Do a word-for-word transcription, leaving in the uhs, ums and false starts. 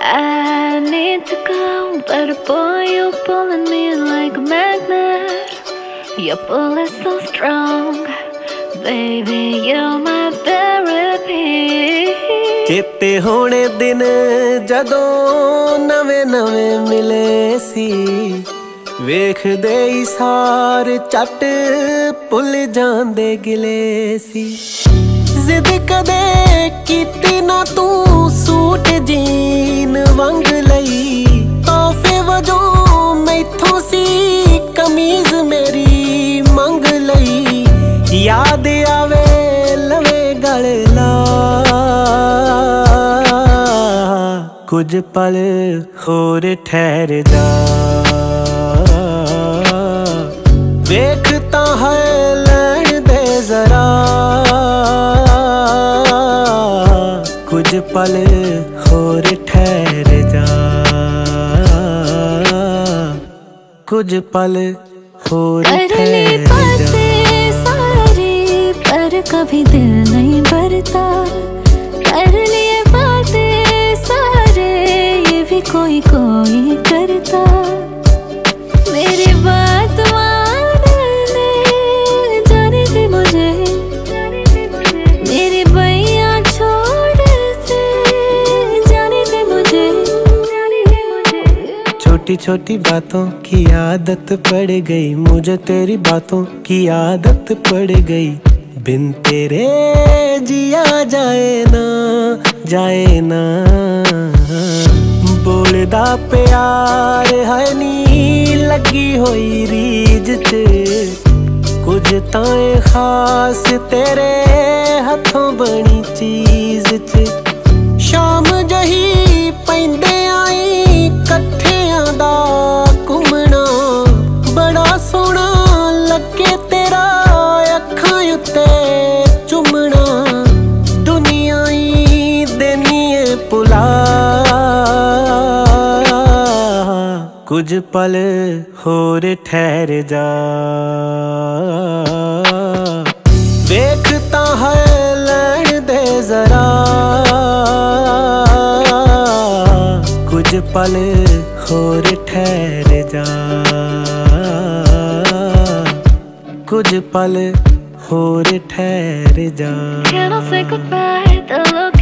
I need to go, but boy, you're pulling me like a magnet. Your pull is so strong, baby, you're my therapy. ਚੇਤੇ ਹੋਣੇ ਦਿਨ ਜਦੋਂ ਨਵੇਂ ਨਵੇਂ ਮਿਲੇ ਸੀ, ਵੇਖਦੇ ਹੀ ਸਾਰ ਝੱਟ ਭੁੱਲ ਜਾਂਦੇ ਗਿਲੇ ਸੀ। ਜ਼ਿੱਦ ਕਦੇ ਕੀਤੀ ਨਾ ਤੂੰ ਸੂਟ ਜੀਨ ਵੰਗ ਲਈ, ਤੋਹਫੇ ਵਜੋਂ ਮੈਥੋਂ ਸੀ ਕਮੀਜ਼ ਮੇਰੀ ਮੰਗ ਲਈ। ਯਾਦ ਆਵੇ ਲਵੇ ਗਲ ਲਾ, ਕੁਝ ਪਲ ਹੋਰ ਠਹਿਰ ਜਾ। ਵੇਖ ਤਾਂ ਹੈ ਲੈਣ ਦੇ ਜ਼ਰਾ, ਕੁਝ ਪਲ ਹੋਰ ਠਹਿਰ ਜਾ। ਕੁਝ ਪਲ ਹੋਰ ठहर जा। सारी पर कभी दिल नहीं भरता, कर लिए बातें सारे ये भी कोई कोई करता। मेरी बात मानने जाने दे मुझे, मेरी बैया छोड़ दे जाने दे मुझे। छोटी छोटी बातों की आदत पड़ गई मुझे, तेरी बातों की आदत पड़ गई। बिन तेरे जिया जाए ना जाए ना, बोलदा प्यार है नी लगी होई रीज च। कुछ ताए खास तेरे हथों बनी चीज च। शाम जही पैंदे आई कट्ठियां दा घुमना, बड़ा सोहना लगे तेरा अखां उत्ते चुमना। दुनिया ही देनी है भुला, कुछ पल होर ठहर जा। वेख तां है लैण दे जरा, कुछ पल होर ठहर जा। कुछ पल होर ठहर जा। Can I say goodbye? The look